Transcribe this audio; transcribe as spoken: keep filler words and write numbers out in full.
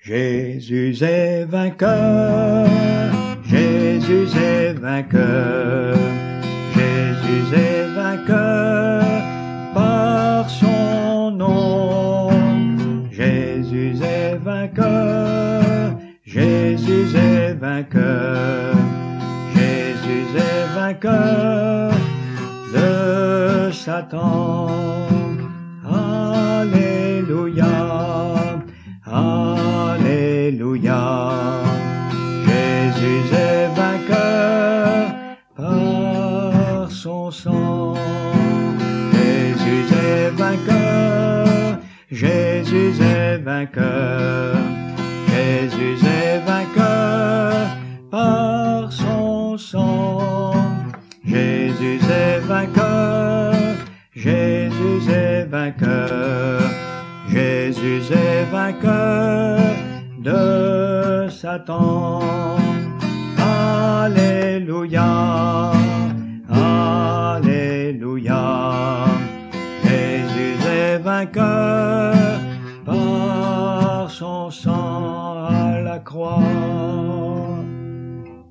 Jésus est vainqueur, Jésus est vainqueur, Jésus est vainqueur par son nom. Jésus est vainqueur, Jésus est vainqueur, Jésus est vainqueur de Satan. Alléluia, Alléluia. Jésus est vainqueur par son sang. Jésus est vainqueur, Jésus est vainqueur, Jésus est vainqueur par son sang. Jésus est vainqueur, Jésus est vainqueur, Jésus est vainqueur de Satan. Alléluia, Alléluia. Jésus est vainqueur par son sang à la croix.